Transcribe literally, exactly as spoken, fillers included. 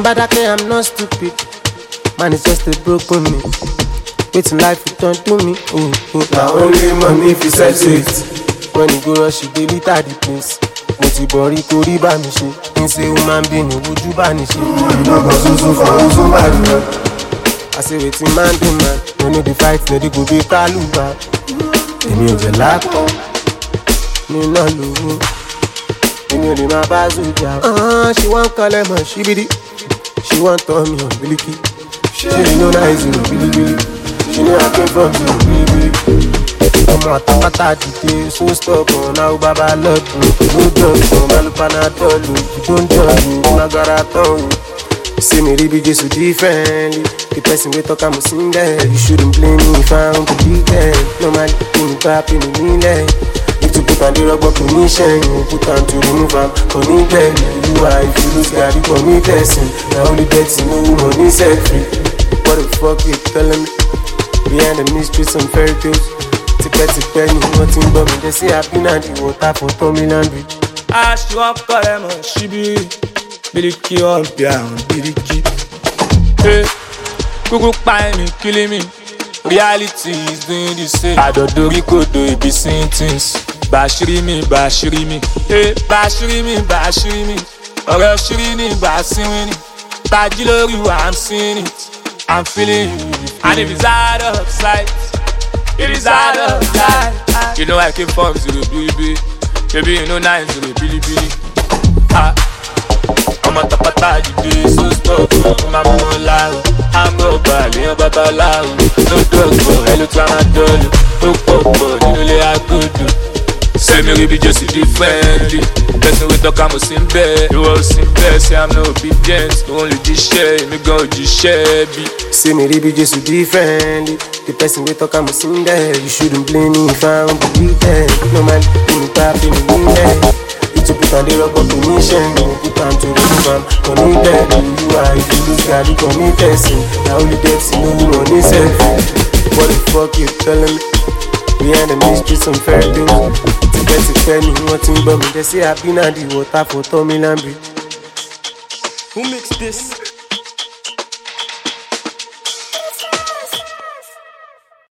Mbadake, I'm not stupid. Manifest a broken me. Waiting life return to me. Oh, oh. Now only money if you sell it. When you go rush, you delete at the place. Moti bori kori ba mi se. Me say woman being would you banish it? You know go so for somebody. I say waiting man do man. No need the fight, no they go be kaluba. Emi o je lapo. Me no love. Emi o le ma bazuja. Ah, she want call him she be the. She want turn me on biliki. She know nice you billy billy. She know I came from you billy billy. I'm a tapata today, so stop on now baba love me. No drugs, no malupana tolu. You don't judge me, my God I told you. See me really just so differently. The person we talk I'm a singer. You shouldn't blame me if I don't believe them. No man, you crap in the meaning. If you put on the rubber permission, you put on to remove am. Connected, you are if you lose God, you commit testing. Now only that's no money set free. What the fuck you telling me? Behind the mystery some fairy tales. Tipẹ́-tipẹ́ ni wọ́n ti ń gbọ́ mi. They say I've been at the water for Tommy Landry. Ah, she want call them on she be Biliki on piano, Biliki. Hey, Kuku pie me, killing me. Reality is doing the same. Adodori kodo, it be seeing things. Bashiri me, bashiri me. Hey, bashiri me, bashiri me. Ọ̀rẹ́ shiri ni, bashiri ni. Tajilori, I'm seeing it. I'm feeling it. And if it's out of sight, it is out of sight. You know I came from zero B B. Baby, you know nine zero Billy Billy. Ah, I'm a tapata today, so stop. I'm a mola. I'm a bali, I'm a babala. No drugs, but hello to my dolly. Oh, oh, oh, you know they are good. Say me we be just differently. Person we talk I'm a simple. You all simple, say I'm no obedient. Only this share, me go just share be. Say me really just so differently. The person we talk I'm a singer. You shouldn't blame me if I don't believe them. No man, you crap in the meaning. You put on the rubber permission. You put on to remove am. Connected, you are if you lose God, you commit testing. Now only that's no money set free. What the fuck you telling me? Behind the mystery some fairy tales. Tipẹ́-tipẹ́ ni wọ́n ti ń gbọ́ mi. They say I've been at the water for Tommy Landry. Who makes this?